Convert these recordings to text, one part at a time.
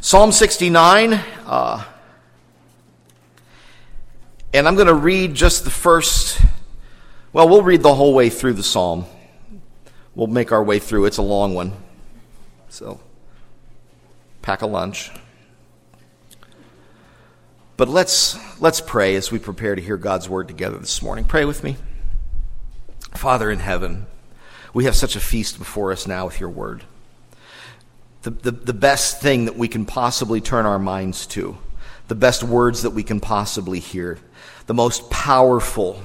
Psalm 69, and I'm going to read just the first, we'll read the whole way through the psalm. We'll make our way through. It's a long one, so pack a lunch. But let's pray as we prepare to hear God's word together this morning. Pray with me. Father in heaven, we have such a feast before us now with your word. The best thing that we can possibly turn our minds to, the best words that we can possibly hear, the most powerful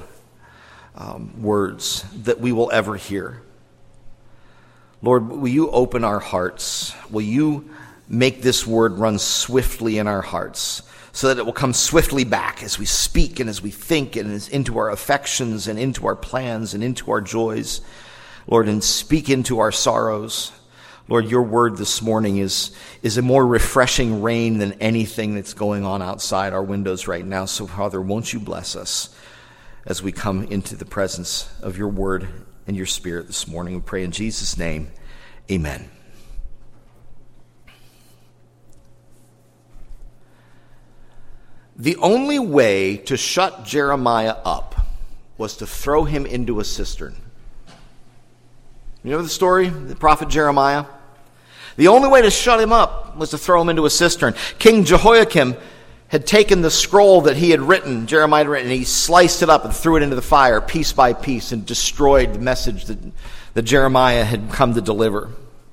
words that we will ever hear. Lord, will you open our hearts? Will you make this word run swiftly in our hearts so that it will come swiftly back as we speak and as we think and into our affections and into our plans and into our joys, Lord, and speak into our sorrows. Lord, your word this morning is a more refreshing rain than anything that's going on outside our windows right now. So, Father, won't you bless us as we come into the presence of your word and your spirit this morning. We pray in Jesus' name, amen. The only way to shut Jeremiah up was to throw him into a cistern. You know the story? The prophet Jeremiah? The only way to shut him up was to throw him into a cistern. King Jehoiakim had taken the scroll that he had written, Jeremiah had written, and he sliced it up and threw it into the fire piece by piece and destroyed the message that Jeremiah had come to deliver.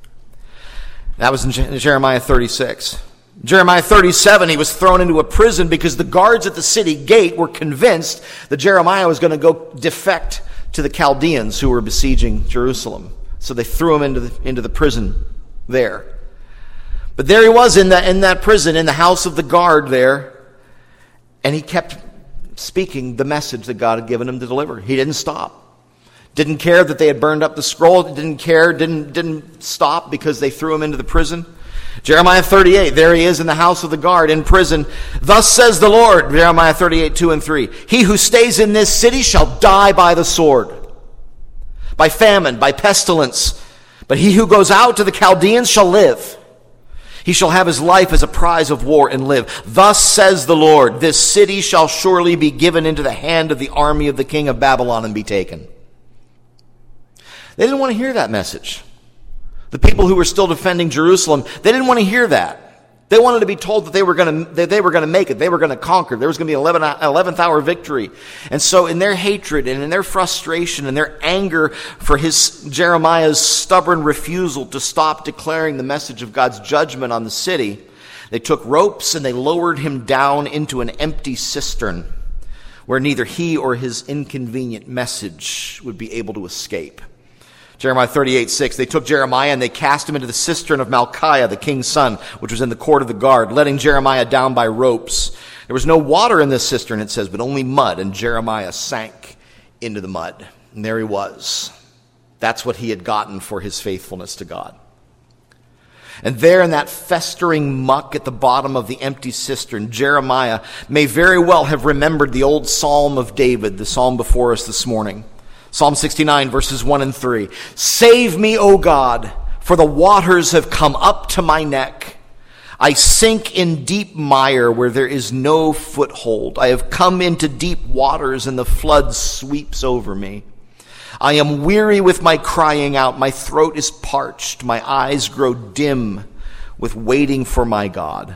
That was in Jeremiah 36. Jeremiah 37, he was thrown into a prison because the guards at the city gate were convinced that Jeremiah was going to go defect to the Chaldeans who were besieging Jerusalem. So they threw him into the prison there. But there he was in that prison, in the house of the guard there, and he kept speaking the message that God had given him to deliver. He didn't stop. Didn't care that they had burned up the scroll. Didn't stop because they threw him into the prison. Jeremiah 38, there he is in the house of the guard in prison. Thus says the Lord, Jeremiah 38, 2 and 3. He who stays in this city shall die by the sword, by famine, by pestilence. But he who goes out to the Chaldeans shall live. He shall have his life as a prize of war and live. Thus says the Lord, this city shall surely be given into the hand of the army of the king of Babylon and be taken. They didn't want to hear that message. The people who were still defending Jerusalem, they didn't want to hear that. They wanted to be told that they were going to make it. They were going to conquer. There was going to be an 11th hour victory. And so in their hatred and in their frustration and their anger for Jeremiah's stubborn refusal to stop declaring the message of God's judgment on the city, they took ropes and they lowered him down into an empty cistern where neither he or his inconvenient message would be able to escape. Jeremiah 38, 6, they took Jeremiah and they cast him into the cistern of Malchiah, the king's son, which was in the court of the guard, letting Jeremiah down by ropes. There was no water in this cistern, it says, but only mud, and Jeremiah sank into the mud. And there he was. That's what he had gotten for his faithfulness to God. And there in that festering muck at the bottom of the empty cistern, Jeremiah may very well have remembered the old Psalm of David, the psalm before us this morning. Psalm 69, verses 1 and 3. Save me, O God, for the waters have come up to my neck. I sink in deep mire where there is no foothold. I have come into deep waters and the flood sweeps over me. I am weary with my crying out. My throat is parched. My eyes grow dim with waiting for my God.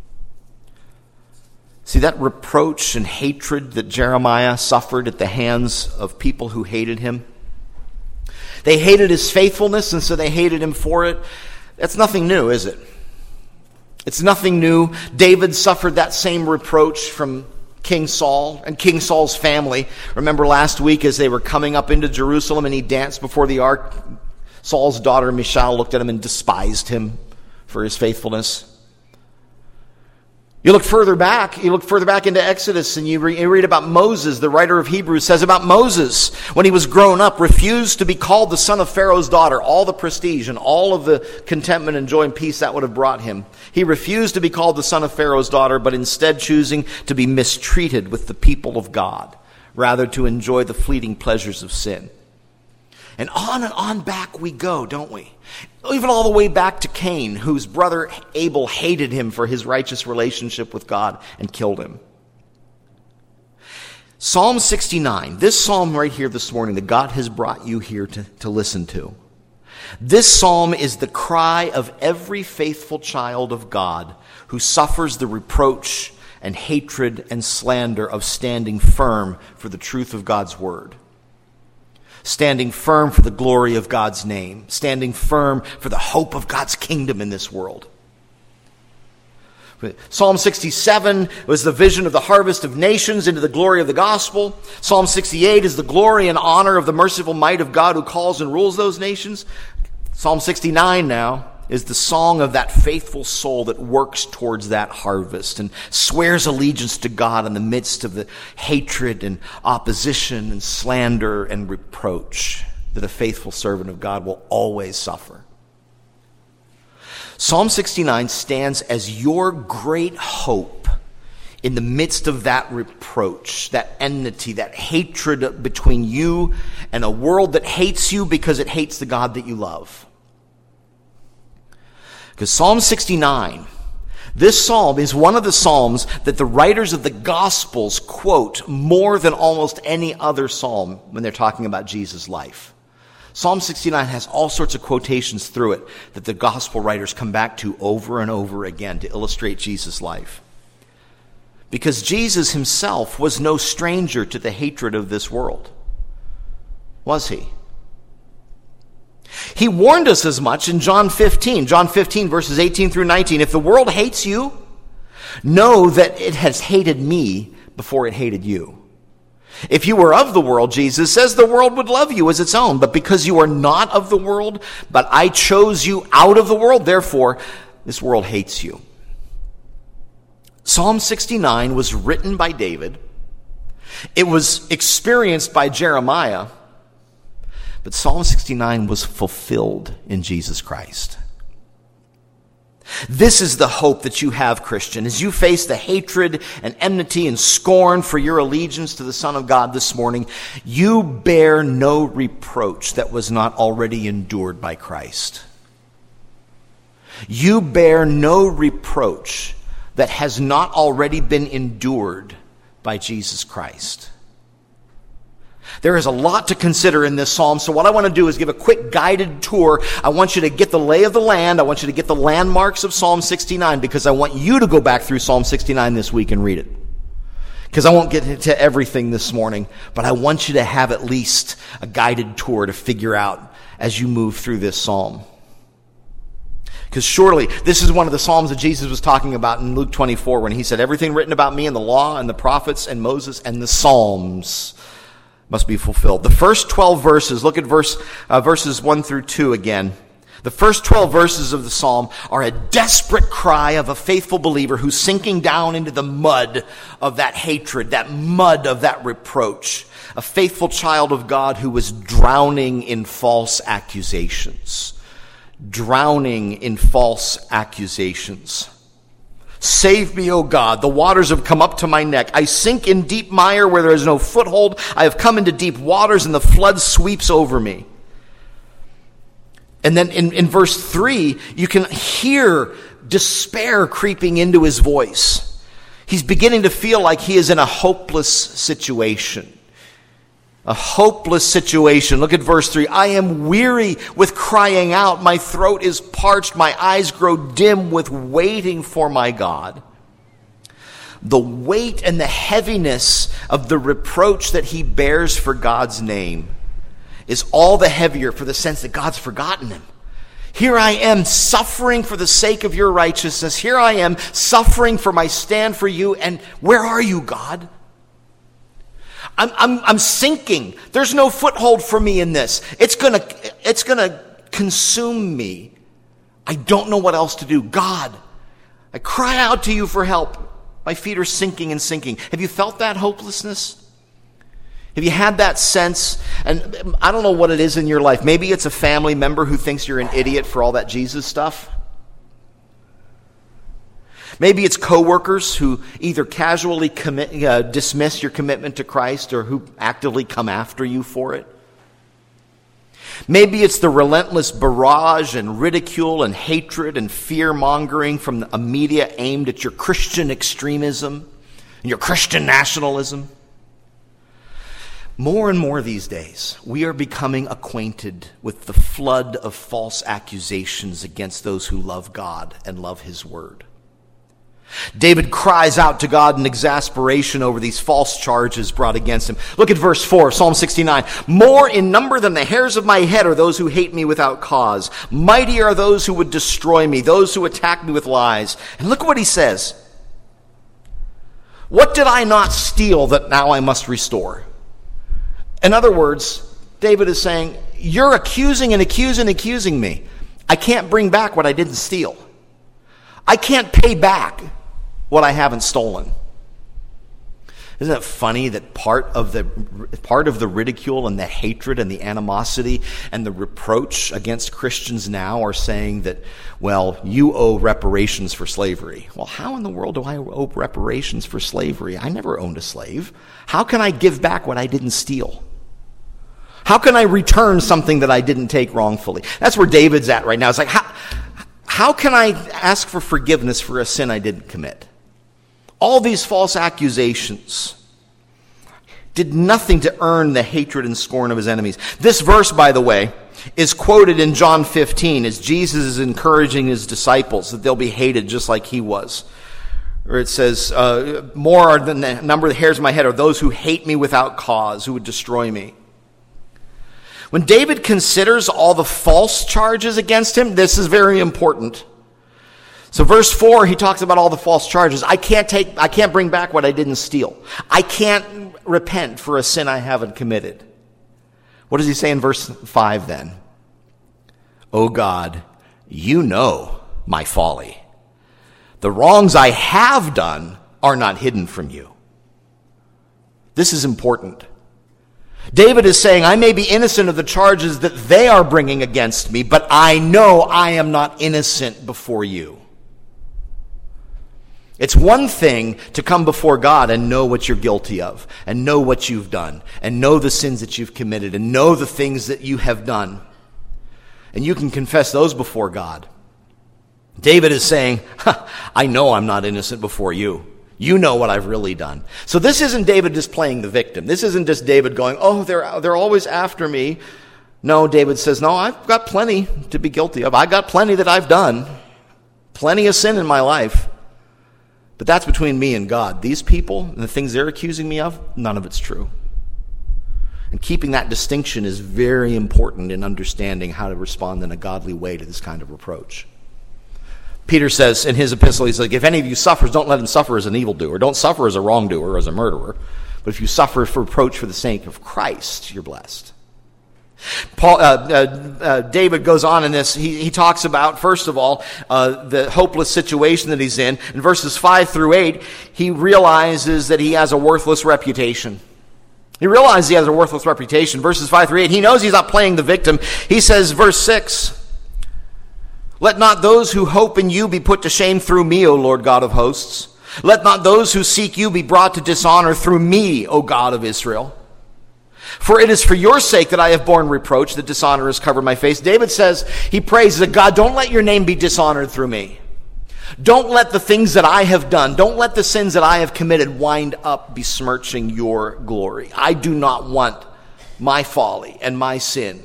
See, that reproach and hatred that Jeremiah suffered at the hands of people who hated him. They hated his faithfulness, and so they hated him for it. That's nothing new, is it? It's nothing new. David suffered that same reproach from King Saul and King Saul's family. Remember last week as they were coming up into Jerusalem and he danced before the ark, Saul's daughter Michal looked at him and despised him for his faithfulness. You look further back into Exodus and you read about Moses. The writer of Hebrews says about Moses, when he was grown up, refused to be called the son of Pharaoh's daughter, all the prestige and all of the contentment and joy and peace that would have brought him. He refused to be called the son of Pharaoh's daughter, but instead choosing to be mistreated with the people of God, rather to enjoy the fleeting pleasures of sin. And on back we go, don't we? Even all the way back to Cain, whose brother Abel hated him for his righteous relationship with God and killed him. Psalm 69, this psalm right here this morning that God has brought you here to listen to. This psalm is the cry of every faithful child of God who suffers the reproach and hatred and slander of standing firm for the truth of God's word. Standing firm for the glory of God's name. Standing firm for the hope of God's kingdom in this world. Psalm 67 was the vision of the harvest of nations into the glory of the gospel. Psalm 68 is the glory and honor of the merciful might of God who calls and rules those nations. Psalm 69 now is the song of that faithful soul that works towards that harvest and swears allegiance to God in the midst of the hatred and opposition and slander and reproach that a faithful servant of God will always suffer. Psalm 69 stands as your great hope in the midst of that reproach, that enmity, that hatred between you and a world that hates you because it hates the God that you love. Because Psalm 69, this psalm is one of the psalms that the writers of the Gospels quote more than almost any other psalm when they're talking about Jesus' life. Psalm 69 has all sorts of quotations through it that the Gospel writers come back to over and over again to illustrate Jesus' life. Because Jesus himself was no stranger to the hatred of this world. Was he? He warned us as much in John 15. John 15 verses 18 through 19. If the world hates you, know that it has hated me before it hated you. If you were of the world, Jesus says, the world would love you as its own. But because you are not of the world, but I chose you out of the world, therefore this world hates you. Psalm 69 was written by David. It was experienced by Jeremiah. But Psalm 69 was fulfilled in Jesus Christ. This is the hope that you have, Christian, as you face the hatred and enmity and scorn for your allegiance to the Son of God this morning. You bear no reproach that was not already endured by Christ. You bear no reproach that has not already been endured by Jesus Christ. There is a lot to consider in this psalm, so what I want to do is give a quick guided tour. I want you to get the lay of the land. I want you to get the landmarks of Psalm 69 because I want you to go back through Psalm 69 this week and read it. Because I won't get into everything this morning, but I want you to have at least a guided tour to figure out as you move through this psalm. Because surely this is one of the psalms that Jesus was talking about in Luke 24 when he said, everything written about me in the law and the prophets and Moses and the Psalms must be fulfilled. The first 12 verses, look at verses 1 through 2 again. The first 12 verses of the psalm are a desperate cry of a faithful believer who's sinking down into the mud of that hatred, that mud of that reproach. A faithful child of God who was drowning in false accusations. Drowning in false accusations. Save me, O God. The waters have come up to my neck. I sink in deep mire where there is no foothold. I have come into deep waters and the flood sweeps over me. And then in verse 3, you can hear despair creeping into his voice. He's beginning to feel like he is in a hopeless situation. A hopeless situation. Look at verse 3. I am weary with crying out. My throat is parched. My eyes grow dim with waiting for my God. The weight and the heaviness of the reproach that he bears for God's name is all the heavier for the sense that God's forgotten him. Here I am suffering for the sake of your righteousness. Here I am suffering for my stand for you. And where are you, God? I'm sinking. There's no foothold for me in this. It's gonna consume me. I don't know what else to do. God, I cry out to you for help. My feet are sinking and sinking. Have you felt that hopelessness? Have you had that sense? And I don't know what it is in your life. Maybe it's a family member who thinks you're an idiot for all that Jesus stuff. Maybe it's coworkers who either casually dismiss your commitment to Christ or who actively come after you for it. Maybe it's the relentless barrage and ridicule and hatred and fear-mongering from a media aimed at your Christian extremism and your Christian nationalism. More and more these days, we are becoming acquainted with the flood of false accusations against those who love God and love His Word. David cries out to God in exasperation over these false charges brought against him. Look at verse 4, Psalm 69. More in number than the hairs of my head are those who hate me without cause. Mighty are those who would destroy me, those who attack me with lies. And look what he says. What did I not steal that now I must restore? In other words, David is saying, you're accusing me. I can't bring back what I didn't steal. I can't pay back what I haven't stolen. Isn't it funny that part of the ridicule and the hatred and the animosity and the reproach against Christians now are saying that, well, you owe reparations for slavery. Well, how in the world do I owe reparations for slavery? I never owned a slave. How can I give back what I didn't steal? How can I return something that I didn't take wrongfully? That's where David's at right now. It's like, how can I ask for forgiveness for a sin I didn't commit? All these false accusations did nothing to earn the hatred and scorn of his enemies. This verse, by the way, is quoted in John 15 as Jesus is encouraging his disciples that they'll be hated just like he was. Or it says, more than the number of the hairs of my head are those who hate me without cause, who would destroy me. When David considers all the false charges against him, this is very important. So verse 4, he talks about all the false charges. I can't bring back what I didn't steal. I can't repent for a sin I haven't committed. What does he say in verse 5 then? Oh God, you know my folly. The wrongs I have done are not hidden from you. This is important. David is saying, I may be innocent of the charges that they are bringing against me, but I know I am not innocent before you. It's one thing to come before God and know what you're guilty of, and know what you've done, and know the sins that you've committed, and know the things that you have done. And you can confess those before God. David is saying, I know I'm not innocent before you. You know what I've really done. So this isn't David just playing the victim. This isn't just David going, oh, they're always after me. No, David says, no, I've got plenty to be guilty of. I got plenty that I've done. Plenty of sin in my life. But that's between me and God. These people and the things they're accusing me of, none of it's true. And keeping that distinction is very important in understanding how to respond in a godly way to this kind of reproach. Peter says in his epistle, he's like, if any of you suffers, don't let him suffer as an evildoer. Don't suffer as a wrongdoer or as a murderer. But if you suffer for reproach for the sake of Christ, you're blessed. David goes on in this. He talks about, first of all, the hopeless situation that he's in. In verses 5 through 8, he realizes that he has a worthless reputation. Verses 5 through 8, he knows he's not playing the victim. He says, verse 6, let not those who hope in you be put to shame through me, O Lord God of hosts. Let not those who seek you be brought to dishonor through me, O God of Israel. For it is for your sake that I have borne reproach, that dishonor has covered my face. David says, he prays that God, don't let your name be dishonored through me. Don't let the things that I have done, don't let the sins that I have committed wind up besmirching your glory. I do not want my folly and my sin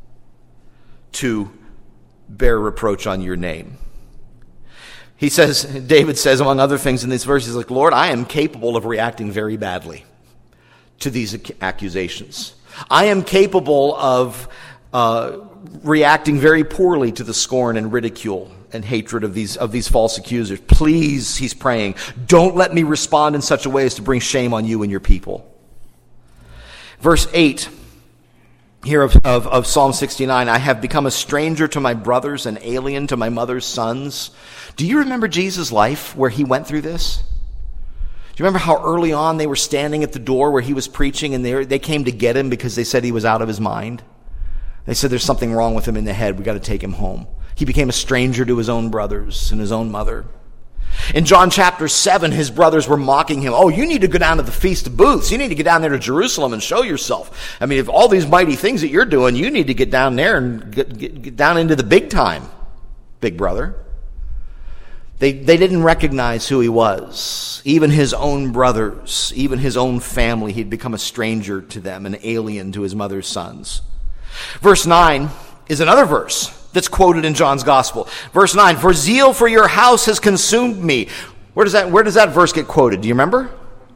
to bear reproach on your name. He says, David says, among other things in this verse, he's like, Lord, I am capable of reacting very badly to these accusations. I am capable of reacting very poorly to the scorn and ridicule and hatred of these false accusers. Please, he's praying, don't let me respond in such a way as to bring shame on you and your people. Verse 8 here of Psalm 69, I have become a stranger to my brothers, an alien to my mother's sons. Do you remember Jesus' life where he went through this? Do you remember how early on they were standing at the door where he was preaching and they came to get him because they said he was out of his mind? They said there's something wrong with him in the head. We got to take him home. He became a stranger to his own brothers and his own mother. In John chapter 7, his brothers were mocking him. Oh, you need to go down to the Feast of Booths. You need to get down there to Jerusalem and show yourself. I mean, if all these mighty things that you're doing, you need to get down there and get down into the big time, big brother. They didn't recognize who he was. Even his own brothers, even his own family, he'd become a stranger to them, an alien to his mother's sons. Verse 9 is another verse that's quoted in John's gospel. Verse 9, for zeal for your house has consumed me. Where does that verse get quoted? Do you remember?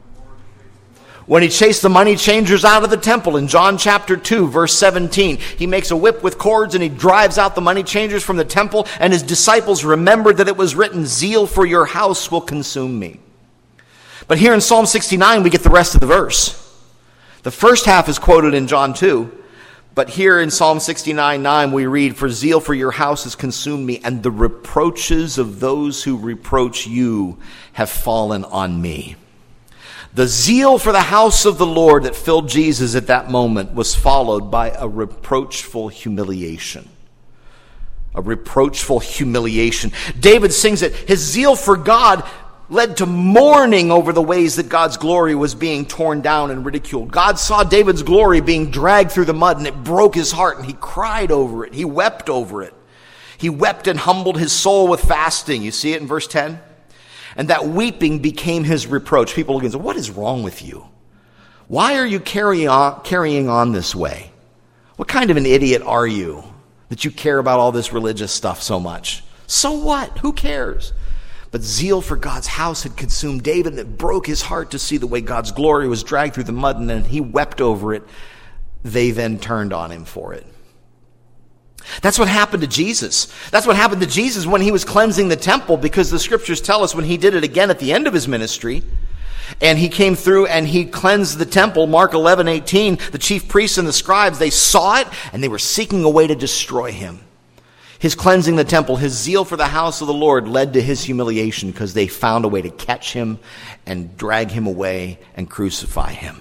When he chased the money changers out of the temple in John chapter 2, verse 17, he makes a whip with cords and he drives out the money changers from the temple, and his disciples remembered that it was written, zeal for your house will consume me. But here in Psalm 69, we get the rest of the verse. The first half is quoted in John 2, but here in Psalm 69:9 we read, for zeal for your house has consumed me, and the reproaches of those who reproach you have fallen on me. The zeal for the house of the Lord that filled Jesus at that moment was followed by a reproachful humiliation. A reproachful humiliation. David sings that his zeal for God led to mourning over the ways that God's glory was being torn down and ridiculed. God saw David's glory being dragged through the mud, and it broke his heart, and he cried over it. He wept over it. He wept and humbled his soul with fasting. You see it in verse 10? And that weeping became his reproach. People look and say, what is wrong with you? Why are you carrying on this way? What kind of an idiot are you that you care about all this religious stuff so much? So what? Who cares? But zeal for God's house had consumed David, and it broke his heart to see the way God's glory was dragged through the mud, and then he wept over it. They then turned on him for it. That's what happened to Jesus. That's what happened to Jesus when he was cleansing the temple, because the scriptures tell us when he did it again at the end of his ministry, and he came through and he cleansed the temple, Mark 11:18, the chief priests and the scribes, they saw it and they were seeking a way to destroy him. His cleansing the temple, his zeal for the house of the Lord led to his humiliation, because they found a way to catch him and drag him away and crucify him.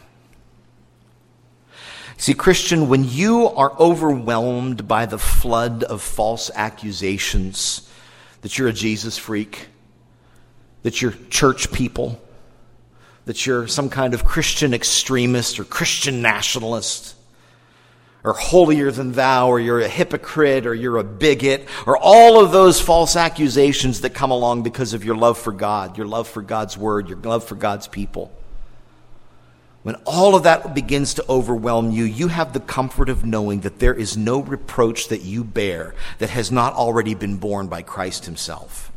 See, Christian, when you are overwhelmed by the flood of false accusations that you're a Jesus freak, that you're church people, that you're some kind of Christian extremist or Christian nationalist, or holier than thou, or you're a hypocrite, or you're a bigot, or all of those false accusations that come along because of your love for God, your love for God's word, your love for God's people. When all of that begins to overwhelm you, you have the comfort of knowing that there is no reproach that you bear that has not already been borne by Christ himself.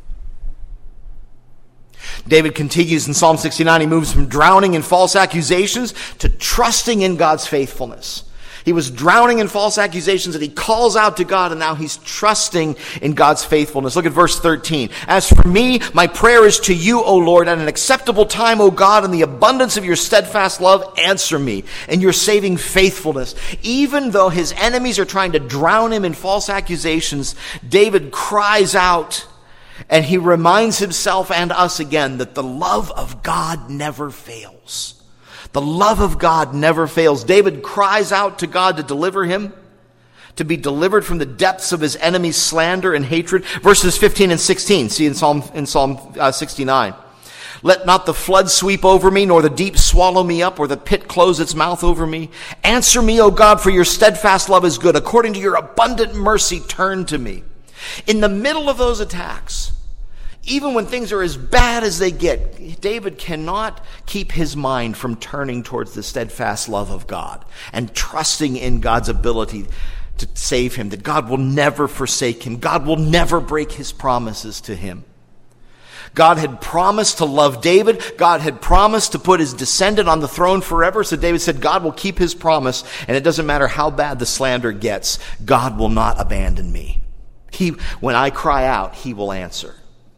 David continues in Psalm 69. He moves from drowning in false accusations to trusting in God's faithfulness. He was drowning in false accusations, and he calls out to God, and now he's trusting in God's faithfulness. Look at verse 13. As for me, my prayer is to you, O Lord, at an acceptable time, O God, in the abundance of your steadfast love, answer me in your saving faithfulness. Even though his enemies are trying to drown him in false accusations, David cries out, and he reminds himself and us again that the love of God never fails. The love of God never fails. David cries out to God to deliver him, to be delivered from the depths of his enemies' slander and hatred. Verses 15 and 16, see in Psalm 69. Let not the flood sweep over me, nor the deep swallow me up, or the pit close its mouth over me. Answer me, O God, for your steadfast love is good. According to your abundant mercy, turn to me. In the middle of those attacks, even when things are as bad as they get, David cannot keep his mind from turning towards the steadfast love of God and trusting in God's ability to save him, that God will never forsake him. God will never break his promises to him. God had promised to love David. God had promised to put his descendant on the throne forever. So David said, God will keep his promise, and it doesn't matter how bad the slander gets, God will not abandon me. When I cry out, he will answer.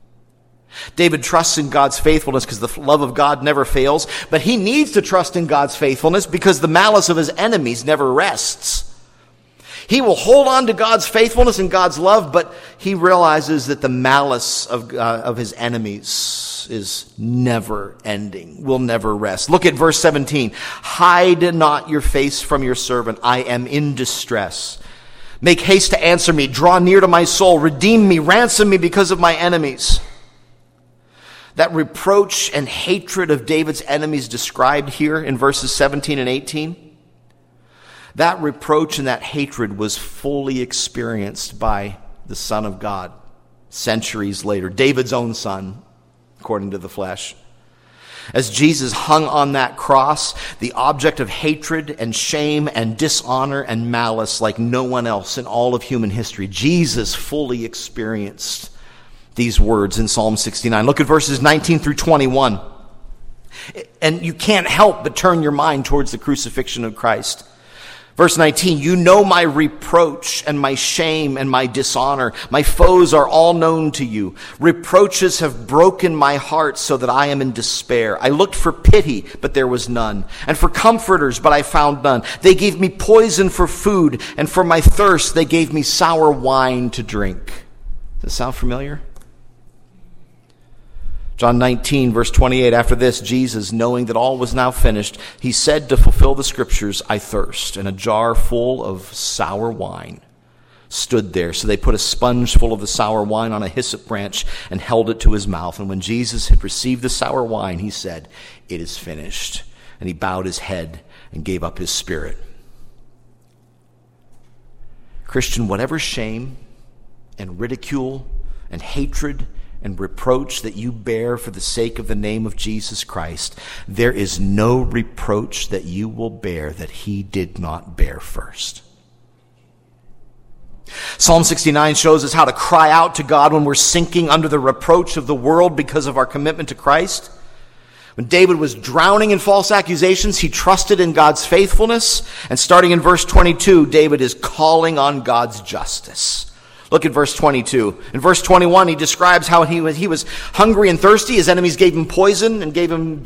David trusts in God's faithfulness because the love of God never fails, but he needs to trust in God's faithfulness because the malice of his enemies never rests. He will hold on to God's faithfulness and God's love, but he realizes that the malice of his enemies is never ending, will never rest. Look at verse 17. Hide not your face from your servant. I am in distress. Make haste to answer me. Draw near to my soul. Redeem me. Ransom me because of my enemies. That reproach and hatred of David's enemies described here in verses 17 and 18, that reproach and that hatred was fully experienced by the Son of God centuries later, David's own son, according to the flesh. As Jesus hung on that cross, the object of hatred and shame and dishonor and malice like no one else in all of human history, Jesus fully experienced these words in Psalm 69. Look at verses 19 through 21. And you can't help but turn your mind towards the crucifixion of Christ. Verse 19, you know my reproach and my shame and my dishonor. My foes are all known to you. Reproaches have broken my heart so that I am in despair. I looked for pity, but there was none, and for comforters, but I found none. They gave me poison for food, and for my thirst they gave me sour wine to drink. Does that sound familiar? John 19, verse 28, after this, Jesus, knowing that all was now finished, he said to fulfill the scriptures, I thirst. And a jar full of sour wine stood there. So they put a sponge full of the sour wine on a hyssop branch and held it to his mouth. And when Jesus had received the sour wine, he said, it is finished. And he bowed his head and gave up his spirit. Christian, whatever shame and ridicule and hatred and reproach that you bear for the sake of the name of Jesus Christ, there is no reproach that you will bear that he did not bear first. Psalm 69 shows us how to cry out to God when we're sinking under the reproach of the world because of our commitment to Christ. When David was drowning in false accusations, he trusted in God's faithfulness. And starting in verse 22, David is calling on God's justice. Look at verse 22. In verse 21, he describes how he was hungry and thirsty. His enemies gave him poison and gave him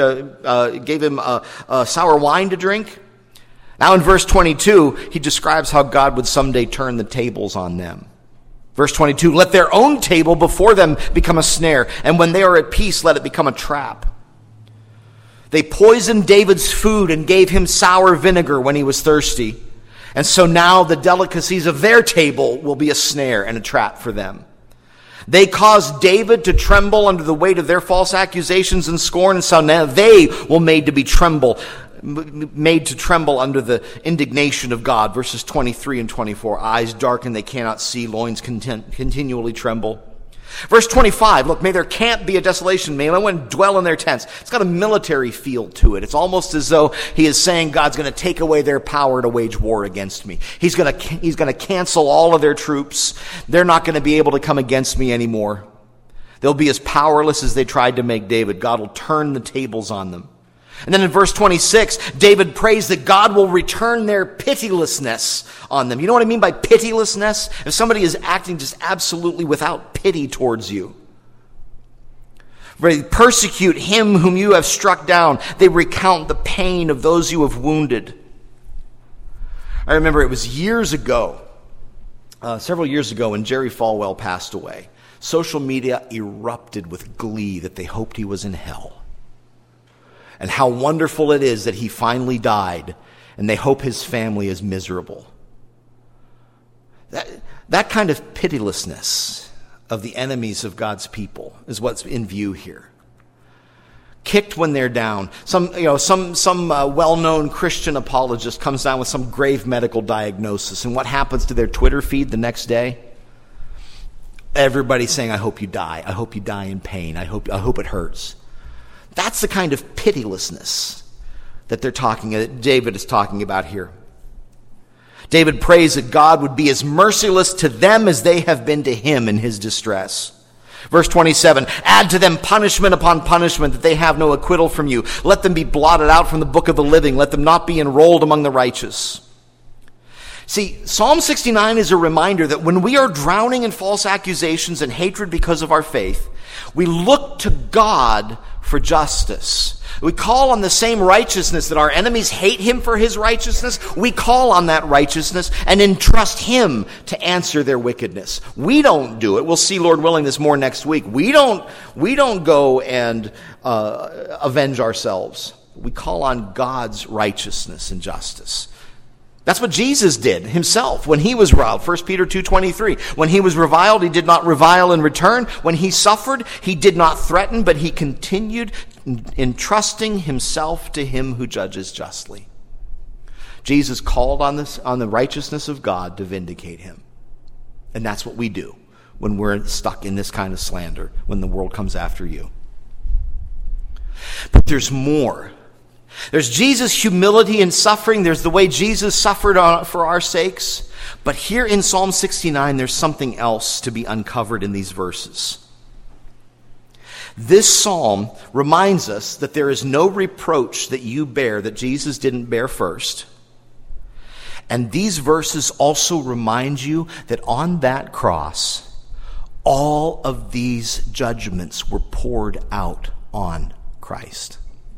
sour wine to drink. Now in verse 22, he describes how God would someday turn the tables on them. Verse 22, let their own table before them become a snare, and when they are at peace, let it become a trap. They poisoned David's food and gave him sour vinegar when he was thirsty. And so now the delicacies of their table will be a snare and a trap for them. They caused David to tremble under the weight of their false accusations and scorn, and so now they will made to tremble under the indignation of God. Verses 23 and 24, eyes darken, they cannot see, loins continually tremble. Verse 25, look, may their camp be a desolation, may no one dwell in their tents. It's got a military feel to it. It's almost as though he is saying God's going to take away their power to wage war against me. He's going to cancel all of their troops. They're not going to be able to come against me anymore. They'll be as powerless as they tried to make David. God will turn the tables on them. And then in verse 26, David prays that God will return their pitilessness on them. You know what I mean by pitilessness? If somebody is acting just absolutely without pity towards you. They persecute him whom you have struck down. They recount the pain of those you have wounded. I remember it was years ago, several years ago, when Jerry Falwell passed away. Social media erupted with glee that they hoped he was in hell. And how wonderful it is that he finally died, and they hope his family is miserable. That kind of pitilessness of the enemies of God's people is what's in view here. Kicked when they're down. Some well-known Christian apologist comes down with some grave medical diagnosis, and what happens to their Twitter feed the next day? Everybody's saying, I hope you die. I hope you die in pain. I hope it hurts. That's the kind of pitilessness that David is talking about here. David prays that God would be as merciless to them as they have been to him in his distress. Verse 27, add to them punishment upon punishment, that they have no acquittal from you. Let them be blotted out from the book of the living. Let them not be enrolled among the righteous. See, Psalm 69 is a reminder that when we are drowning in false accusations and hatred because of our faith, we look to God for justice. We call on the same righteousness that our enemies hate him for his righteousness. We call on that righteousness and entrust him to answer their wickedness. We don't do it. We'll see, Lord willing, this more next week. We don't go and avenge ourselves. We call on God's righteousness and justice. That's what Jesus did himself when he was reviled. 1 Peter 2:23. When he was reviled, he did not revile in return. When he suffered, he did not threaten, but he continued entrusting himself to him who judges justly. Jesus called on the righteousness of God to vindicate him. And that's what we do when we're stuck in this kind of slander, when the world comes after you. But there's more. There's Jesus' humility and suffering. There's the way Jesus suffered for our sakes. But here in Psalm 69, there's something else to be uncovered in these verses. This psalm reminds us that there is no reproach that you bear that Jesus didn't bear first. And these verses also remind you that on that cross, all of these judgments were poured out on Christ.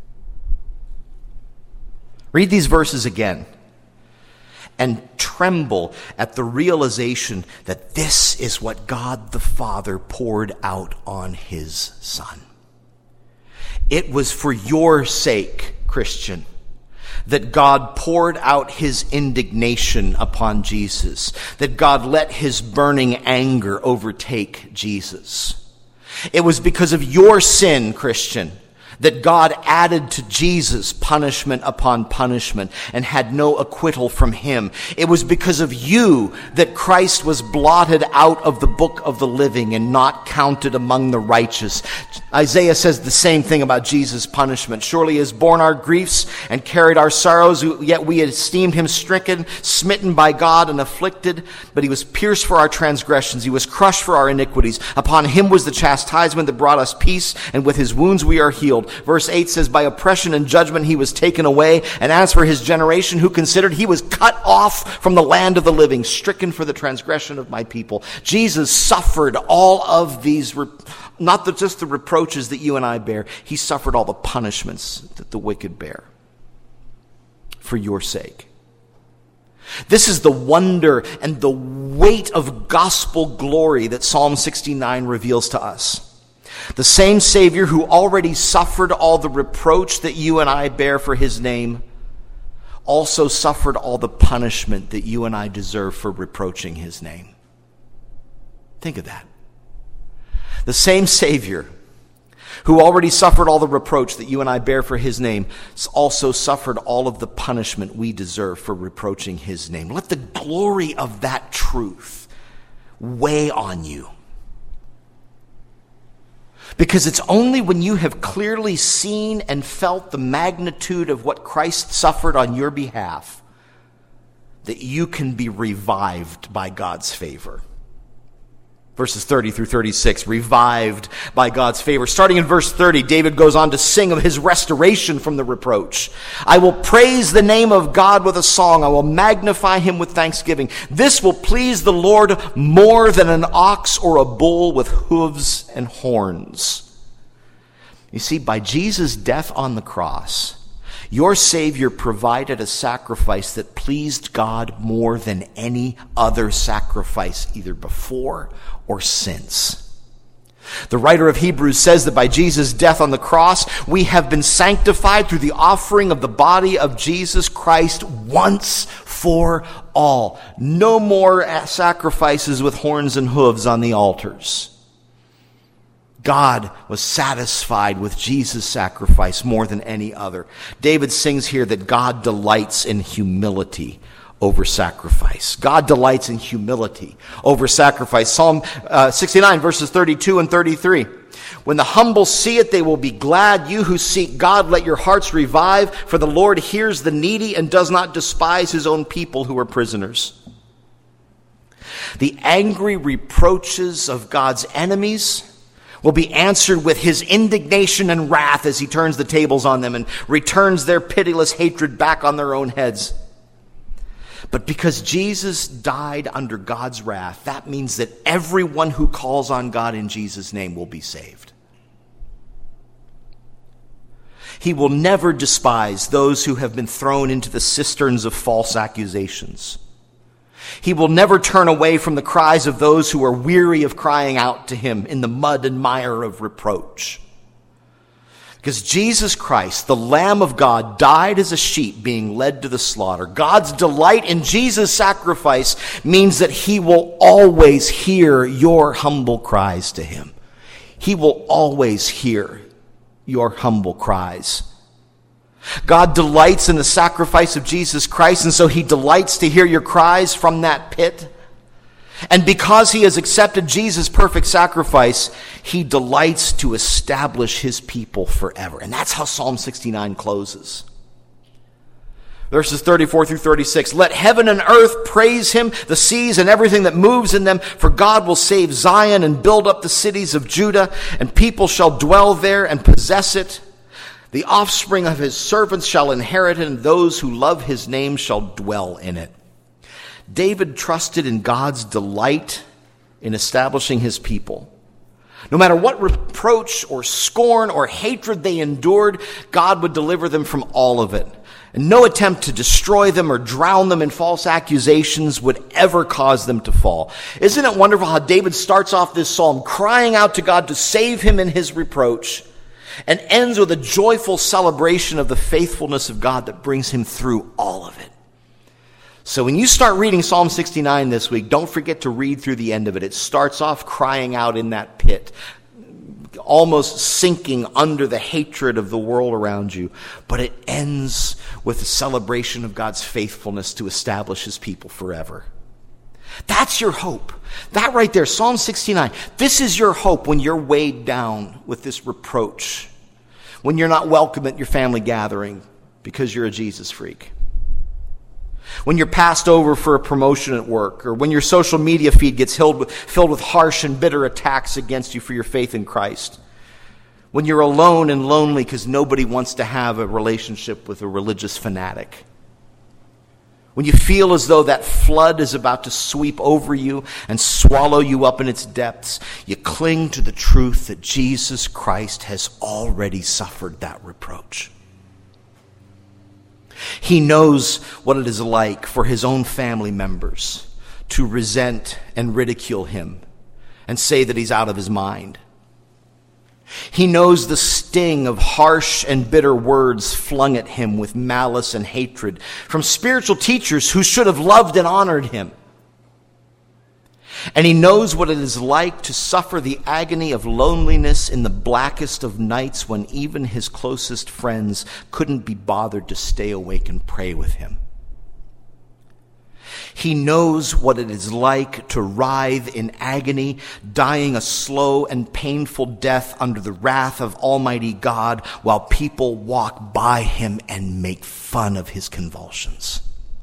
Read these verses again and tremble at the realization that this is what God the Father poured out on his Son. It was for your sake, Christian, that God poured out his indignation upon Jesus, that God let his burning anger overtake Jesus. It was because of your sin, Christian, that God added to Jesus punishment upon punishment and had no acquittal from him. It was because of you that Christ was blotted out of the book of the living and not counted among the righteous. Isaiah says the same thing about Jesus' punishment. Surely he has borne our griefs and carried our sorrows, yet we esteemed him stricken, smitten by God, and afflicted. But he was pierced for our transgressions. He was crushed for our iniquities. Upon him was the chastisement that brought us peace, and with his wounds we are healed. Verse 8 says, by oppression and judgment he was taken away. And as for his generation, who considered, he was cut off from the land of the living, stricken for the transgression of my people. Jesus suffered all of these, not just the reproaches that you and I bear. He suffered all the punishments that the wicked bear for your sake. This is the wonder and the weight of gospel glory that Psalm 69 reveals to us. The same Savior who already suffered all the reproach that you and I bear for his name also suffered all the punishment that you and I deserve for reproaching his name. Think of that. The same Savior who already suffered all the reproach that you and I bear for his name also suffered all of the punishment we deserve for reproaching his name. Let the glory of that truth weigh on you. Because it's only when you have clearly seen and felt the magnitude of what Christ suffered on your behalf that you can be revived by God's favor. Verses 30 through 36, revived by God's favor. Starting in verse 30, David goes on to sing of his restoration from the reproach. I will praise the name of God with a song. I will magnify him with thanksgiving. This will please the Lord more than an ox or a bull with hooves and horns. You see, by Jesus' death on the cross, your Savior provided a sacrifice that pleased God more than any other sacrifice, either before or since. The writer of Hebrews says that by Jesus' death on the cross, we have been sanctified through the offering of the body of Jesus Christ once for all. No more sacrifices with horns and hooves on the altars. God was satisfied with Jesus' sacrifice more than any other. David sings here that God delights in humility over sacrifice. God delights in humility over sacrifice. Psalm 69 verses 32 and 33. When the humble see it, they will be glad. You who seek God, let your hearts revive. For the Lord hears the needy and does not despise his own people who are prisoners. The angry reproaches of God's enemies will be answered with his indignation and wrath as he turns the tables on them and returns their pitiless hatred back on their own heads. But because Jesus died under God's wrath, that means that everyone who calls on God in Jesus' name will be saved. He will never despise those who have been thrown into the cisterns of false accusations. He will never turn away from the cries of those who are weary of crying out to him in the mud and mire of reproach. Because Jesus Christ, the Lamb of God, died as a sheep being led to the slaughter. God's delight in Jesus' sacrifice means that he will always hear your humble cries to him. He will always hear your humble cries. God delights in the sacrifice of Jesus Christ, and so he delights to hear your cries from that pit. And because he has accepted Jesus' perfect sacrifice, he delights to establish his people forever. And that's how Psalm 69 closes. Verses 34 through 36. Let heaven and earth praise him, the seas and everything that moves in them. For God will save Zion and build up the cities of Judah, and people shall dwell there and possess it. The offspring of his servants shall inherit it, and those who love his name shall dwell in it. David trusted in God's delight in establishing his people. No matter what reproach or scorn or hatred they endured, God would deliver them from all of it. And no attempt to destroy them or drown them in false accusations would ever cause them to fall. Isn't it wonderful how David starts off this psalm crying out to God to save him in his reproach, and ends with a joyful celebration of the faithfulness of God that brings him through all of it? So when you start reading Psalm 69 this week, don't forget to read through the end of it. It starts off crying out in that pit, almost sinking under the hatred of the world around you. But it ends with a celebration of God's faithfulness to establish his people forever. That's your hope. That right there, Psalm 69. This is your hope when you're weighed down with this reproach, when you're not welcome at your family gathering because you're a Jesus freak, when you're passed over for a promotion at work, or when your social media feed gets filled with harsh and bitter attacks against you for your faith in Christ, when you're alone and lonely because nobody wants to have a relationship with a religious fanatic, when you feel as though that flood is about to sweep over you and swallow you up in its depths, you cling to the truth that Jesus Christ has already suffered that reproach. He knows what it is like for his own family members to resent and ridicule him and say that he's out of his mind. He knows the sting of harsh and bitter words flung at him with malice and hatred from spiritual teachers who should have loved and honored him. And he knows what it is like to suffer the agony of loneliness in the blackest of nights when even his closest friends couldn't be bothered to stay awake and pray with him. He knows what it is like to writhe in agony, dying a slow and painful death under the wrath of Almighty God while people walk by him and make fun of his convulsions.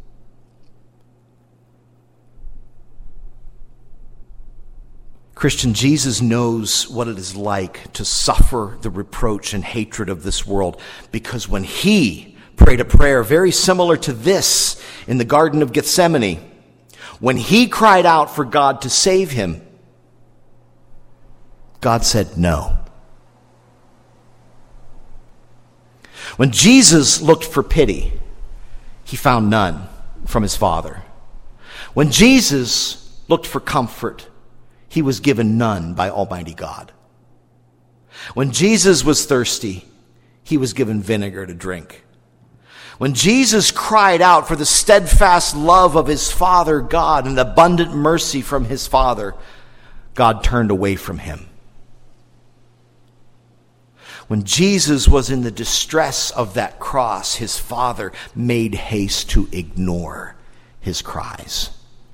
Christian, Jesus knows what it is like to suffer the reproach and hatred of this world, because when he prayed a prayer very similar to this in the Garden of Gethsemane, when he cried out for God to save him, God said no. When Jesus looked for pity, he found none from his Father. When Jesus looked for comfort, he was given none by Almighty God. When Jesus was thirsty, he was given vinegar to drink. When Jesus cried out for the steadfast love of his Father God and abundant mercy from his Father, God turned away from him. When Jesus was in the distress of that cross, his Father made haste to ignore his cries.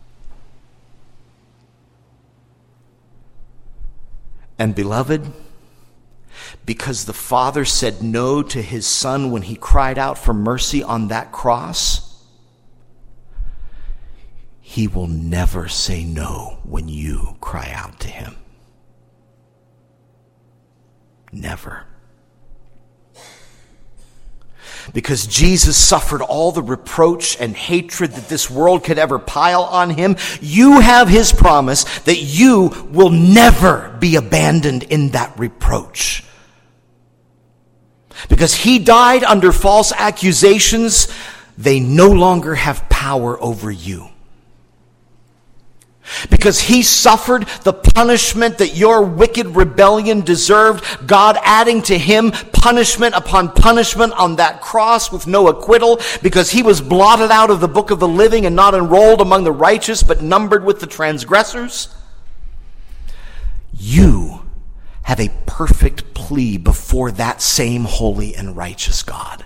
And beloved, because the Father said no to his Son when he cried out for mercy on that cross, he will never say no when you cry out to him. Never. Because Jesus suffered all the reproach and hatred that this world could ever pile on him, you have his promise that you will never be abandoned in that reproach. Because he died under false accusations, they no longer have power over you. Because he suffered the punishment that your wicked rebellion deserved, God adding to him punishment upon punishment on that cross with no acquittal, because he was blotted out of the book of the living and not enrolled among the righteous, but numbered with the transgressors. You have a perfect plea before that same holy and righteous God.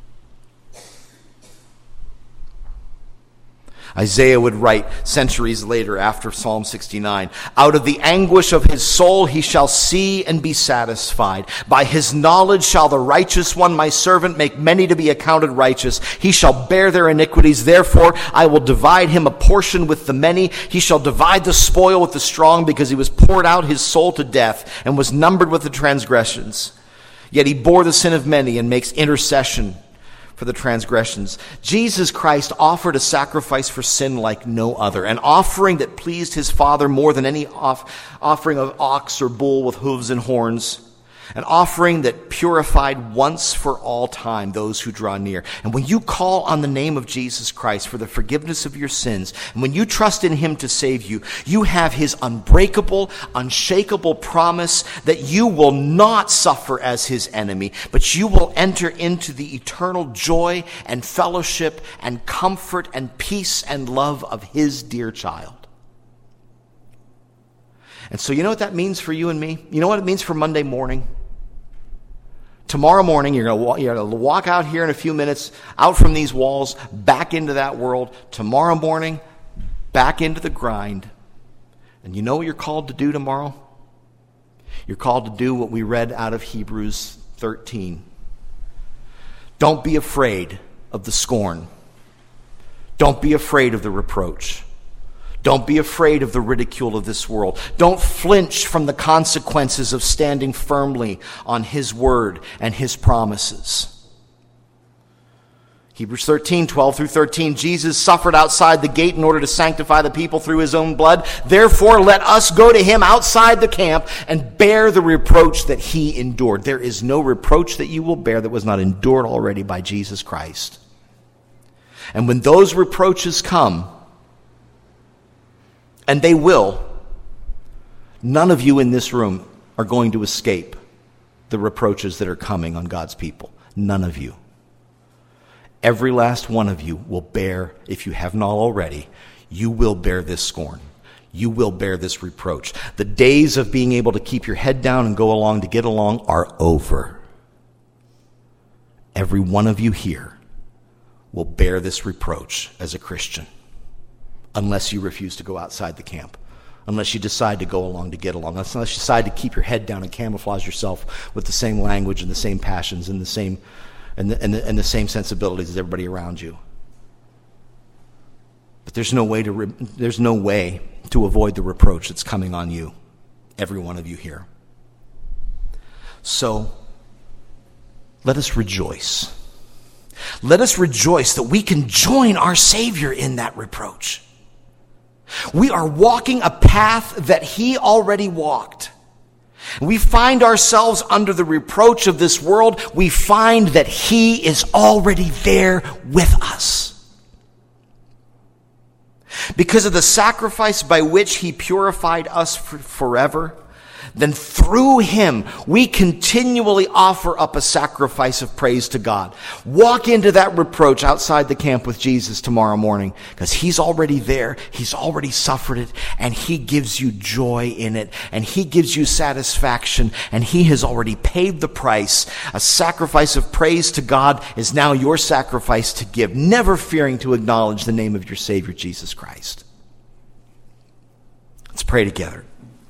Isaiah would write centuries later after Psalm 69, out of the anguish of his soul he shall see and be satisfied. By his knowledge shall the righteous one, my servant, make many to be accounted righteous. He shall bear their iniquities. Therefore I will divide him a portion with the many. He shall divide the spoil with the strong, because he was poured out his soul to death and was numbered with the transgressions. Yet he bore the sin of many and makes intercession for the transgressions. Jesus Christ offered a sacrifice for sin like no other, an offering that pleased his Father more than any offering of ox or bull with hooves and horns, an offering that purified once for all time those who draw near. And when you call on the name of Jesus Christ for the forgiveness of your sins, and when you trust in him to save you, you have his unbreakable, unshakable promise that you will not suffer as his enemy, but you will enter into the eternal joy and fellowship and comfort and peace and love of his dear child. And so you know what that means for you and me? You know what it means for Monday morning? Tomorrow morning, you're going to walk out here in a few minutes, out from these walls, back into that world. Tomorrow morning, back into the grind. And you know what you're called to do tomorrow? You're called to do what we read out of Hebrews 13. Don't be afraid of the scorn. Don't be afraid of the reproach. Don't be afraid of the ridicule of this world. Don't flinch from the consequences of standing firmly on his word and his promises. Hebrews 13, 12 through 13, Jesus suffered outside the gate in order to sanctify the people through his own blood. Therefore, let us go to him outside the camp and bear the reproach that he endured. There is no reproach that you will bear that was not endured already by Jesus Christ. And when those reproaches come, and they will, none of you in this room are going to escape the reproaches that are coming on God's people. None of you. Every last one of you will bear, if you have not already, you will bear this scorn. You will bear this reproach. The days of being able to keep your head down and go along to get along are over. Every one of you here will bear this reproach as a Christian. Unless you refuse to go outside the camp. Unless you decide to go along to get along. Unless you decide to keep your head down and camouflage yourself with the same language and the same passions and the same sensibilities as everybody around you. But there's no way to avoid the reproach that's coming on you. Every one of you here. So, let us rejoice. Let us rejoice that we can join our Savior in that reproach. We are walking a path that he already walked. We find ourselves under the reproach of this world. We find that he is already there with us. Because of the sacrifice by which he purified us forever, then through him we continually offer up a sacrifice of praise to God. Walk into that reproach outside the camp with Jesus tomorrow morning, because he's already there, he's already suffered it, and he gives you joy in it, and he gives you satisfaction, and he has already paid the price. A sacrifice of praise to God is now your sacrifice to give, never fearing to acknowledge the name of your Savior, Jesus Christ. Let's pray together.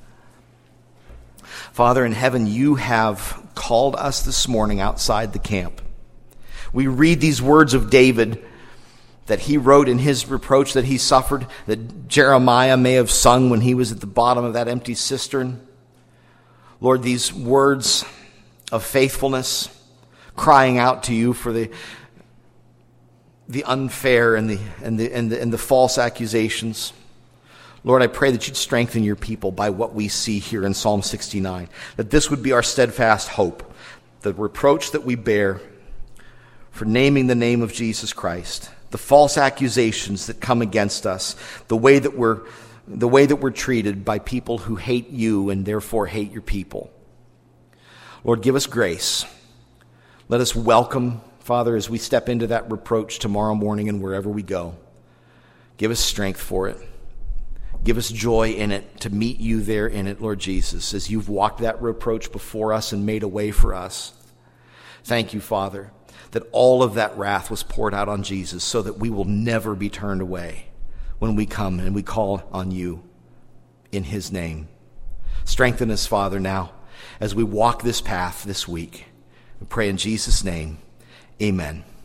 Father in heaven, you have called us this morning outside the camp. We read these words of David that he wrote in his reproach that he suffered, that Jeremiah may have sung when he was at the bottom of that empty cistern. Lord, these words of faithfulness, crying out to you for the unfair and the false accusations. Lord, I pray that you'd strengthen your people by what we see here in Psalm 69, that this would be our steadfast hope, the reproach that we bear for naming the name of Jesus Christ, the false accusations that come against us, the way that we're the way that we're treated by people who hate you and therefore hate your people. Lord, give us grace. Let us welcome, Father, as we step into that reproach tomorrow morning and wherever we go. Give us strength for it. Give us joy in it to meet you there in it, Lord Jesus, as you've walked that reproach before us and made a way for us. Thank you, Father, that all of that wrath was poured out on Jesus so that we will never be turned away when we come and we call on you in his name. Strengthen us, Father, now as we walk this path this week. We pray in Jesus' name, amen.